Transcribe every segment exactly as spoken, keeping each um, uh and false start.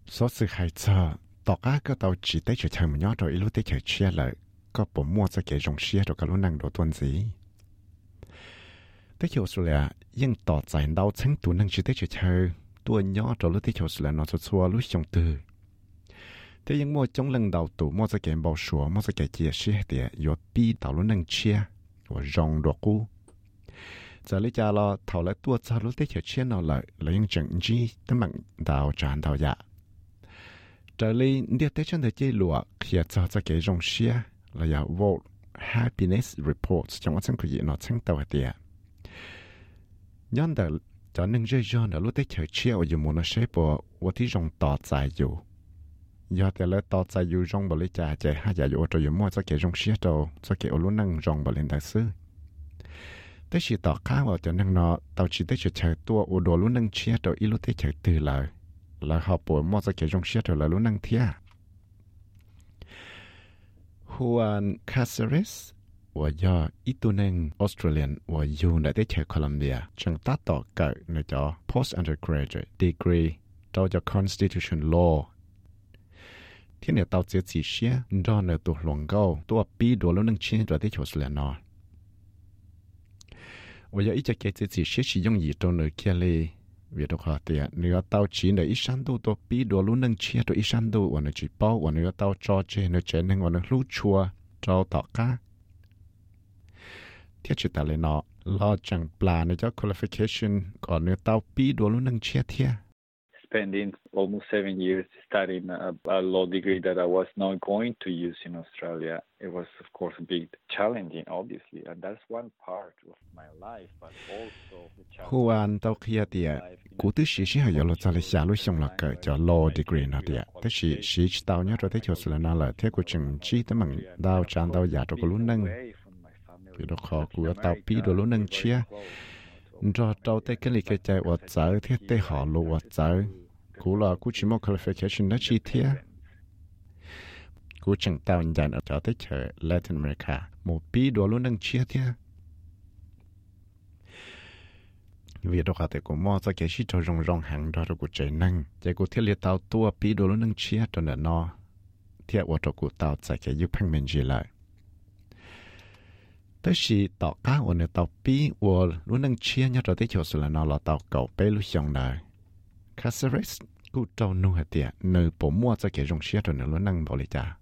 số sự hay cho tỏ cá cái tàu chỉ tới chơi một nhót rồi lúc tới chơi chia lại có bộ mua cho cái rong chia rồi cái lúc năng đồ tuần gì tới chiều số là nhưng tỏ giải đau chứng tụ năng chỉ tới chơi chơi tua nhót rồi lúc tới chiều số là nó cho xua lúc trong từ thế nhưng mua trong lần đầu tụ mua cho cái bảo sủa mua cho cái chia sẻ thì có bi tàu lúc năng chia và rong đồ cũ giờ lấy cha lo thầu lại tua cho lúc tới chơi chia nào lại là những chuyện gì tới mạng đào tràn đào dạ trở lại đi tới chân thời chế lụa khi cho cho cái rong xia là ya World Happiness Reports trong cái gì nó chứng tàu tiệt nhân đời cho nên dễ dàng là lúc tới chơi chia ở dùng một nó sẽ bỏ và thì rong tỏ dài dù giờ thì lấy tỏ dài dù rong bỏ lấy trà chạy hai giờ dù rồi dùng mua cho cái rong xia đâu cho cái lúc năng rong bỏ lên đại sư tới chỉ tỏ khá vào cho nên nó tàu chỉ tới chơi chơi tua ở đồ lúc năng chia rồi ít lúc tới chơi từ lại là họ bỏ mua cho cái rong xia rồi là lúc năng thia Juan Caceres 我要一度能 Australian 我用来在去 Colombia 正达到个那叫 post undergraduate degree 到叫 constitution law 天天到这几些让那多龙高多比多了能钱在在就是了呢我要一直给这几些是用一种的建立vì đó họ thì nếu tao chỉ để ít sáng đâu tôi biết đồ luôn nâng chia rồi ít sáng đâu và nó chỉ bao và nếu tao cho chơi nó chơi nên và nó lú chua cho tao cá thiết chỉ ta lên nó lo chẳng plan nó cho qualification còn nếu tao biết đồ luôn nâng chia thiệt spending almost seven years studying a, a law degree that I was not going to use in Australia. It was, of course, a big challenging, obviously, and that's one part of my life, but also the challenge. Juan tao kia tiệt, cú tư sĩ sĩ hay giờ lo cho lấy xả lối xong là cái cho law degree nó tiệt, tức sĩ sĩ tao nhớ rồi tới chỗ là nó là thế của chừng chi tới bằng đào tràn đào giả cho cái lúc nâng, vì đó khó của tao pi đồ lúc nâng chia. Rồi tao tới cái lịch cái chạy ở trái thế tới họ lùa trái, cú là cú chỉ một qualification nó chi thế, cú chẳng tao nhận ở chỗ tới chợ Latin America, một pi đồ luôn đang chia thế, vì đó họ tới cú mua cho cái gì cho rong rong hàng đó rồi cú chạy năng, chạy cú thiết liệt tao tua pi đồ luôn đang chia cho nên nó, thiết ở chỗ cú tao chạy cái giúp hàng mình gì lại. 但是大家我呢到比我如能签一着的就是了，那了到狗背路上来 ，Caceres 古招弄下点，你不摸这个东西着呢，如能不理解。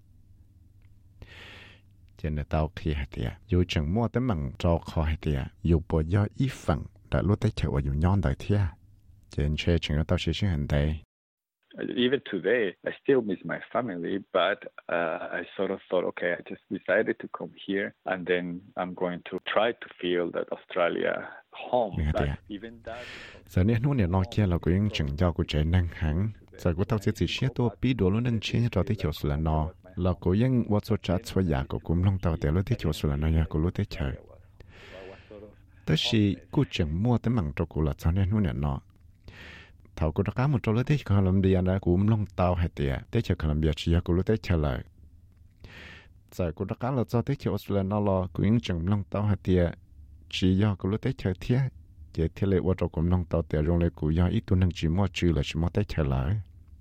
现在到去下点，有整摸的门招靠下点，有不要一份，但路得求我有样的天，现在整个到学生很大。 Even today, I still miss my family, but uh, I sort of thought, okay, I just decided to come here, and then I'm going to try to feel that Australia home. But even that. Giờ này nó này nó kia là cái những trường giáo của trẻ năng hẳn, giờ của tao sẽ chỉ xét tôi biết đồ luôn năng chế cho tới chỗ là nó, là cái những vật số trả cho nhà của cũng long tàu để lúc tới chỗ là nó nhà của lúc tới chơi. Tới khi của trường mua tới mảng cho của là giờ này nó này nó. Thảo của các một chỗ lúc tới Colombia đã cũng long tàu hay tiệt, tới chỗ Colombia chỉ có lúc tới chơi lại. Giờ của các là cho tới chỗ Australia nó là cũng những trường long tàu hay tiệt, chỉ có lúc tới chơi thiệt, chỉ thiệt lệ ở chỗ cũng long tàu tiệt rồi lại cũng ít tu năng chỉ mua trừ là chỉ mua tới chơi lại.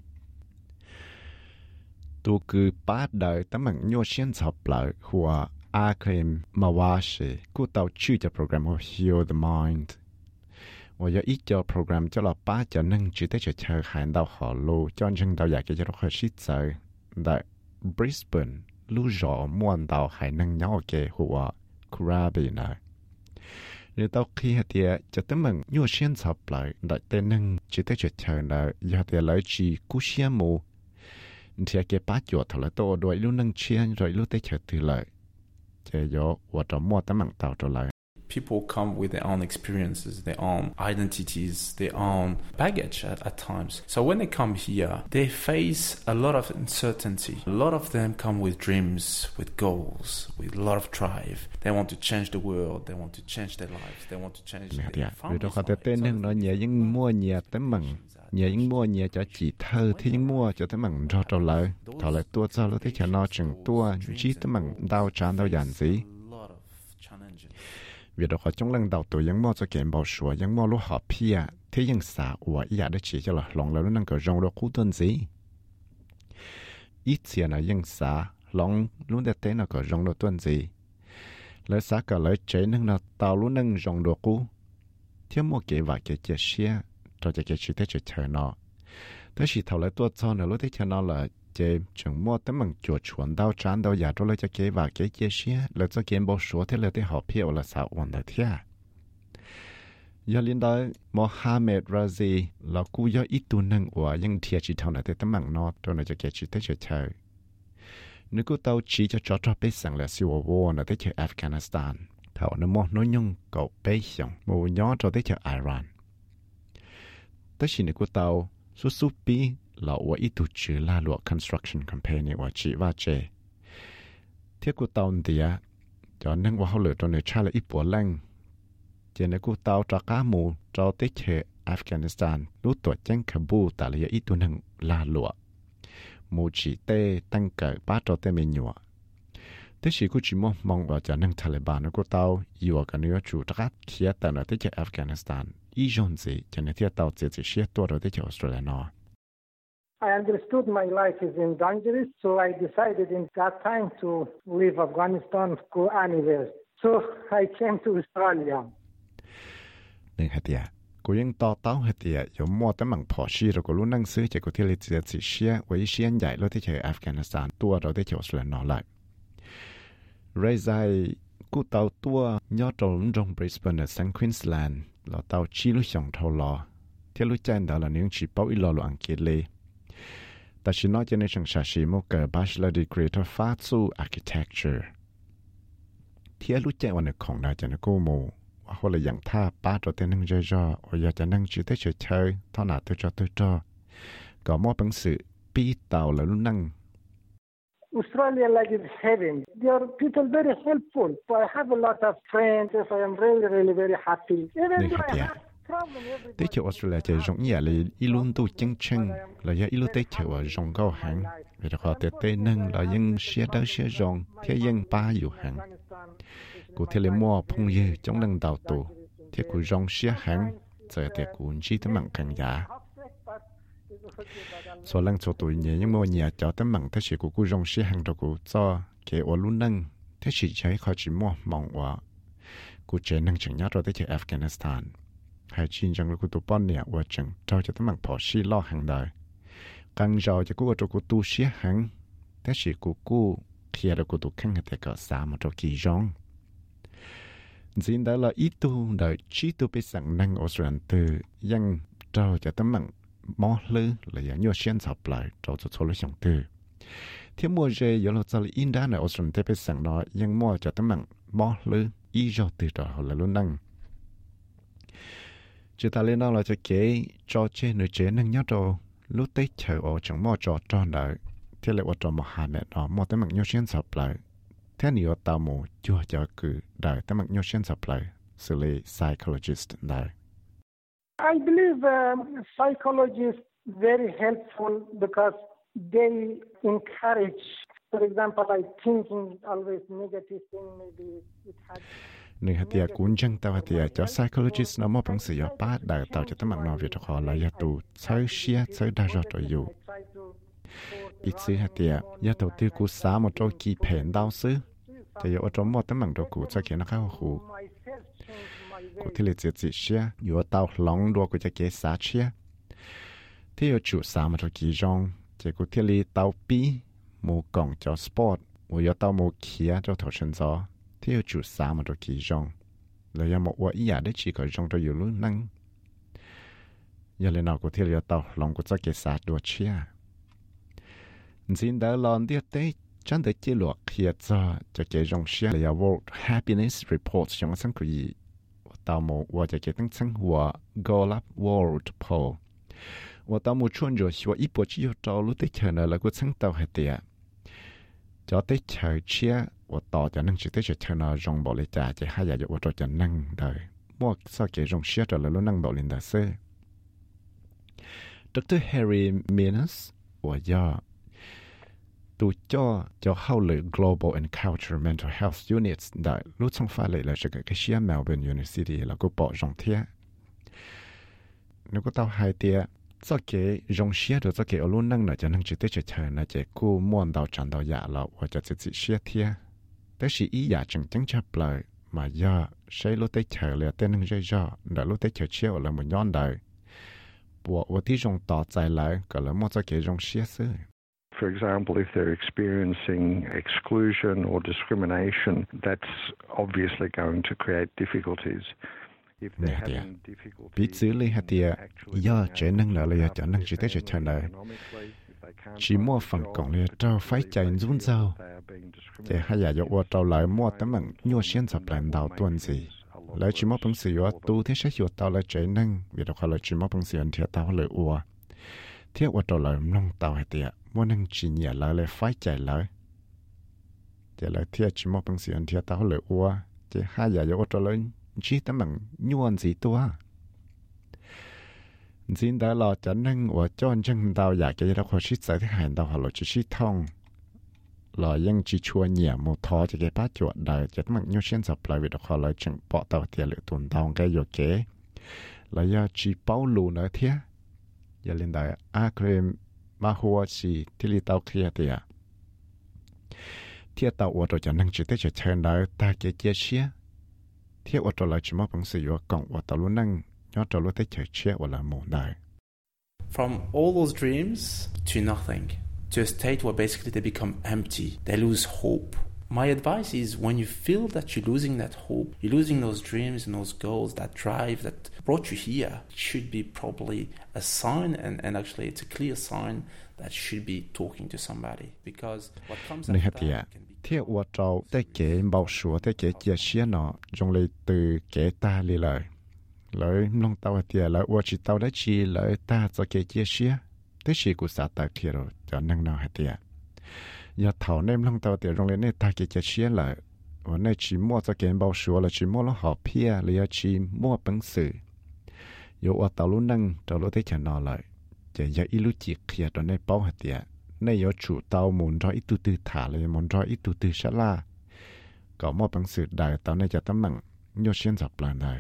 Tu cứ bắt đầu tấm bằng nhau xuyên chập lại hoặc Akim Mawashi, của tàu chữ cho program của Heal the Mind. 我有一个 program 叫了八叫能值得去去看到好路，叫人到也给叫做合适在在 Brisbane 路上摸到还能要给或 Krabi 呢。你到去下啲就等问要先插来，来得能值得去去呢，要得来去古羡慕，你睇嘅八腳頭來多對路能錢，對路得去對來，就有我就摸得問到咗來。 People come with their own experiences, their own identities, their own baggage at, at times. So when they come here, they face a lot of uncertainty. A lot of them come with dreams, with goals, with a lot of drive. They want to change the world. They want to change their lives. They want to change their families' lives. Nhờ những mua nhờ cho chị thơ thì những mua cho tới mảng cho trâu lại, thọ lại tua cho nó thấy cho nó chừng tua, chỉ tới mảng đau tràn đau dàn gì. Vì đó họ trong lần đầu tuổi những mua cho kèm bảo sủa những mua lúc họ pia thế nhưng xã và ý đã chỉ cho là lòng là nó năng có rong đó cú tuần gì ít tiền là nhưng xã lòng luôn để thế nó có rong đó tuần gì lấy xã cả lấy chế năng là tàu luôn năng rong đó cú thiếu một cái vài cái chia sẻ cho cái cái chuyện thế chuyện chờ nó thế chỉ thầu lại tua cho nó lúc thế chờ nó là chế chừng mua tấm bằng chuột chuẩn đau chán đau giả rồi lấy cho cái vài cái chia sẻ lấy cho cái bao số thế là thế họ phiêu là sao hoàn được thế giờ liên đối Mohammed Razi là cú do ít tu năng và những thiệt chỉ thầu này thế tấm bằng nó cho nó cho cái chuyện thế chuyện chờ nếu cứ tao chỉ cho cho cho biết rằng là siêu war nó tới chơi Afghanistan thảo nó mua nói nhung cậu bé xong mua nhỏ cho tới chơi Iran tới khi nếu cứ tao số số bi là ở ít tu chữ la lụa construction company và chỉ và chế thiết cứ tao thì á cho nênว่าเขาเหลือตัวในชาติอีปัวแรงเจนกูตาวจากามูจอติเชอัฟกานิสถานรู้ตัวแจ้งคาบูแต่ละอีตัวหนึ่งลาลัวมูจีเต้ตั้งเกิดป้าจอเต้เมญัวแต่สิกูจิมมองว่าจะนั่งทาลิบานกูตาวอยู่กันเนื้อจูตรัสเขียแต่ละติเชอัฟกานิสถานอีจอนซีจะในที่ตาวเจจิเชียตัวเราติเชออสเตรเลียนอ I understood my life is in danger, so I decided in that time to leave Afghanistan, go anywhere. So I came to Australia. หนึ่งเหตุกูยังต่อเต้าเหตุอยู่มัวแต่มังพอชีเราก็รู้นั่งซื้อจากกูที่เลเซียสิเชียไว้เชียนใหญ่แล้วที่เจออัฟกานิสถานตัวเราได้เจอออสเตรเลียนอเลยเรย์ไซกูเต้าตัวยอดตรงตรงบริสเบนสังควินส์แลนด์เราเต้าชีลุยองทอลอที่รู้ใจแต่ละนิ้วชีเป้าอีลอลอังกฤษเลยแต่ฉันน้อยจะในช่างชาชีโมเกอร์ Bachelor Degree ที่ฟ้าสู้ Architecture ที่รู้ใจวันหนึ่งของนายจะนักกู้โมว่าเขาเลยอย่างท่าป้าตัวเต้นนั่งเจ้าๆว่าอยากจะนั่งจืดได้เฉยๆท่าหนาตัวจอตัวจอก็มอบหนังสือปีเต่าแล้วนั่ง Australia like is heaven. There are people very helpful. So I have a lot of friends. So I am really, really very happy. Even though I have tới chỗ Australia chơi rong nhà là ilun tu chân chân là do ilu tới chỗ ở rong cao hẳn vì đó họ tới tây nâng là dân xe đỡ xe rong thế dân baอยู่hẳn cụ thể là mua phong dư trong nâng đào tù thế cụ rong xe hẳn giờ thì cụ chỉ tấm bằng càng giả số lần số tuổi nhẹ nhưng mua nhà cho tấm bằng thế chỉ cụ cụ rong xe hẳn rồi cụ cho cái ở luôn nâng thế chỉ thấy họ chỉ mua mongว่าcụ chơi nâng chẳng nhớ rồi tới chơi Afghanistan hay chiến tranh của tụi bọn nè và chẳng cho cho tấm bằng phò xí lo hàng đời càng giàu cho cô cho cô tu xí hàng thế chỉ cô cô khi đó cô tu khăn thì có sao mà cho kỳ rong chính đó là ít tu đời chỉ tu biết rằng năng Australia từ dân cho cho tấm bằng mỏ lư là dạng nhiều xuyên sập lại cho cho số lượng sống từ thiếu mua dây giờ là cho là in đá này Australia biết rằng nó dân mua cho tấm bằng mỏ lư ý cho từ đó là luôn năng chỉ ta lên đó là cho kế cho trên người chế năng nhớ đồ lúc tết chờ ở chẳng mò trò tròn đợi thế lại ở trò một hà mẹ đó mò tới mặt nhau xuyên sập lại thế nhiều tao mù chưa cho cứ đợi tới mặt nhau xuyên sập lại xử lý psychologist đợi I believe um, psychologists very helpful because they encourage, for example, like thinking always negative thing, maybe it had nên hạt tiệt cuốn chân tao hạt tiệt cho psychologist nó mua bằng sự do ba đại tao cho tấm bằng nó việc họ là do tụ soi xia soi đa rồi rồi dù ít xứ hạt tiệt do đầu tư cú xá một chỗ kỳ phèn đau xứ thì ở trong một tấm bằng đồ cũ cho kia nó khá hủ cụ thì là chuyện gì xia ở tao lòng đua của cho kia xá xia thì ở chủ xá một chỗ kỳ rong chỉ cụ thì là tao pi mua còng cho sport ở tao mua kia cho thổ sinh gió theo chủ xã mà rồi kỳ rong là do một quả ý để chỉ có rong cho nhiều lúc năng giờ lên nào có thể là tàu lòng của các cái xã đua chia xin đã làm đi tới chẳng để chế luật hiện cho cho cái rong chia là World Happiness Report trong sáng của gì tàu một và cho cái tăng sáng của Gallup World Poll và tàu một chuyên rồi và ít bộ chỉ cho lúc tới chờ là của sáng tàu hệ tiệt cho tới chờ chia vàต่อจะนั่งชิดจะเชิญรองบริจาคจะให้ยาอยู่ว่าจะนั่งได้มั่วสักเกี่ยงเชื่อจะแล้วนั่งบรินดาเซ่ดรแฮร์รี่มินัสว่าย่อตัวจ่อจะเข้าเลย Global and Cultural Mental Health Units ได้รู้ช่องฟ้าเลยแล้วจะเกิดเชื่อ Melbourne University แล้วก็ปอจงเทีย nếu có tao hai tia cho cái rong xía rồi cho cái ở luôn năng là cho năng chỉ tới chơi là chỉ cô muốn đào tràn đào giả là hoặc者自己xía thiênแต่是อีอยากจังจังชับเลยมาย่าใช้รถได้เฉยเลยแต่นึงใจย่อเดี๋ยวรถได้เฉยเชี่ยวเลยมันย้อนได้ปวดว่าที่จงต่อใจเลยก็เลยมั่วจะเกี่ยจงเชี่ยซื้อ For example, if they're experiencing exclusion or discrimination, that's obviously going to create difficulties. If they're having difficulties, ปีซื้อเลยฮะเดียย่าเจนึงเลยเลยจะนั่งจิตได้เฉยเฉยเลยchỉ mua phần còn lại trao phải chạy run rau, để hai nhà dọc trao lại mua tấm bằng nhua xiên sập lại đào tuần gì, lại chỉ mua bằng sử dụng tu thế sẽ dùng tàu lại chạy nâng, vì đó là chỉ mua bằng sử dụng thiệt tàu lại ua, thiệt ua trao lại nông tàu hay tiệt, mua nâng chỉ nhẹ lại lại phải chạy lại, để lại thiệt chỉ mua bằng sử dụng thiệt tàu lại ua, để hai nhà dọc trao lại chỉ tấm bằng nhua gì tua. Chính đó là cho nên我真正到也嘅一個實際的行到後來就是通，來因只錯嘢冇拖就嘅把腳來，就咁樣先就來為到後來正搏到啲了斷當嘅藥嘅，來要只保護那啲，要令到阿佢馬虎是啲哩到佢啲，啲到我就就能只得就唱來大嘅解釋，啲我就來只冇本事要講我到路能。 From all those dreams to nothing, to a state where basically they become empty, they lose hope. My advice is when you feel that you're losing that hope, you're losing those dreams and those goals, that drive that brought you here, it should be probably a sign, and, and actually it's a clear sign that you should be talking to somebody. Because what comes after that can be... Theo ua trâu, tế kế bảo sủa, tế kế chia xía nó, dùng lấy từ kế ta lì lời. Lời long tàu thì lời ua chỉ tàu đã chỉ lời ta cho kế chia xía, tế chỉ của xã ta kia rồi, cho năng nào hạt tiệt. Giờ thảo nem long tàu thì dùng lấy này ta kế chia xía lời, và này chỉ mua cho kế bảo sủa là chỉ mua nó họ pia, là chỉ mua bằng sự. Giờ ua tàu luôn năng, tàu luôn tế cho nó lời, chỉ giờ ít lúc chỉ kia rồi này bảo hạt tiệt. Này có chủ tàu muốn cho ít tu tư thả lại muốn cho ít tu tư sát la, có một bằng sự đại tàu này cho tấm bằng nhiều xuyên dọc lần này.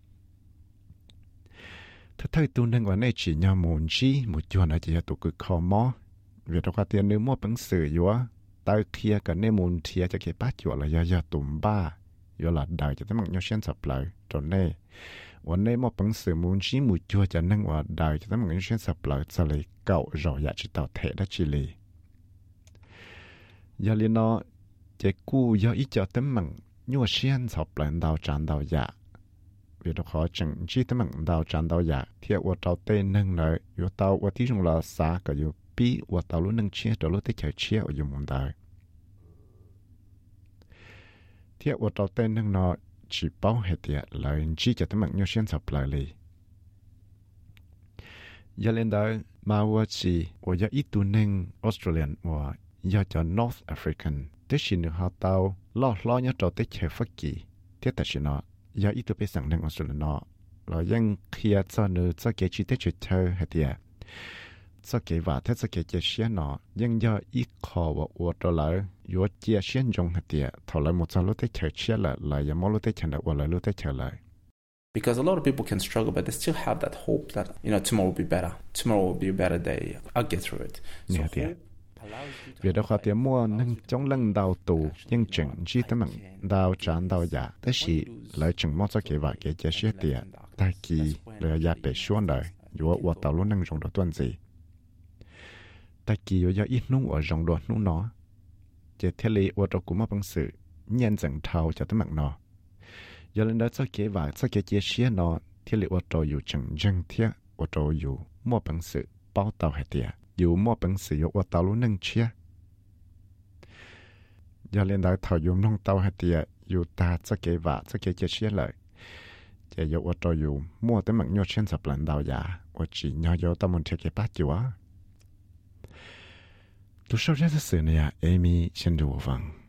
Thế thôi tu nâng vào này chỉ nhau muốn chi một chuyện là chỉ là tụ cực khó mò, vì đó có tiền nếu một bằng sự yếu, tàu kia cái này muốn thiệt cho cái bát chuyện là do do tụm ba, do là đại cho tấm bằng nhiều xuyên dọc lại, rồi này,วันนี้มอปังสือมุนชีมุจัวจะนั่งว่าได้จะต้องมันเช่นสับเลยจะเลยเก่ารออยากจะต่อเทได้ชิลียาลีนอจะกู้ยาอีจะต้องมันยัวเช่นสับเลยดาวจานดาวยาวิธีขอจังชีต้องมันดาวจานดาวยาเทียบว่าดาวเต้นั่งเลยอยู่ดาวว่าที่ตรงเราสาก็อยู่ปีว่าดาวรู้นั่งเชี่ยดาวรู้ที่เฉยเชี่ยอยู่มุมใดเทียบว่าดาวเต้นั่งนอchỉ bảo hệ tiệt lại chỉ cho tấm bằng nhau xuyên sập lại đi. Giờ lên đó màว่าchỉว่าจะอีตัวหนึ่ง Australian ว่าจะจะ North African แต่สิ่งที่เขาเตาล้อล้อเนี่ยจะได้เชฟกี้ที่แต่สิ่งนั้นจะอีตัวไปสั่งหนึ่ง Australian เนาะเรายังเคลียร์จะเนื้อจะเกี่ยชีได้จุดเชอเหตุจะเกี่ยว่าถ้าจะเกี่ยเชียนเนาะยังจะอีขอว่าอวดเราอยู่เจียเชียนจงเหตุเท่าไรหมดจะรู้ได้เฉยเชียละเลยยังไม่รู้ได้เฉยว่าเลยรู้ได้เฉยเลย Because a lot of people can struggle, but they still have that hope that, you know, tomorrow will be better. Tomorrow will be a better day. I'll get through it. So hope allows you to... Vì đó khó tiệm mua nâng trong lần đào tù, nhưng chừng chỉ tấm bằng đào tràn đào giả, tới khi lại chừng mong cho kế vả kế chế xế tiệt, ta kỳ lời giả bể xuống đời, dù ở tàu luôn nâng rộng đồ tuần gì. Ta kỳ dù ít nung ở rộng đồ nung nó, chế thế lý ở đồ cũng mất bằng sự nhân dẫn thao cho tấm bằng nó. Giờ lên đó cho kế vả, cho kế chế xế nó, thế lý ở đồ dù chừng dân thiết, ở đồ dù mua bằng sự bao tàu hệ tiệt. Dù mua bằng sự ở tàu luôn nâng chia. Giờ lên đó thảo dù nông tàu hệ tiệt, dù ta cho kế vả, cho kế chế xế lợi. Chế dù ở đồ dù mua tấm bằng nhau trên sập lần đào giả, ở chỉ nhau dù ta muốn thiết kế bát chúa. Tu sau ra sự này, Amy xin đủ vâng.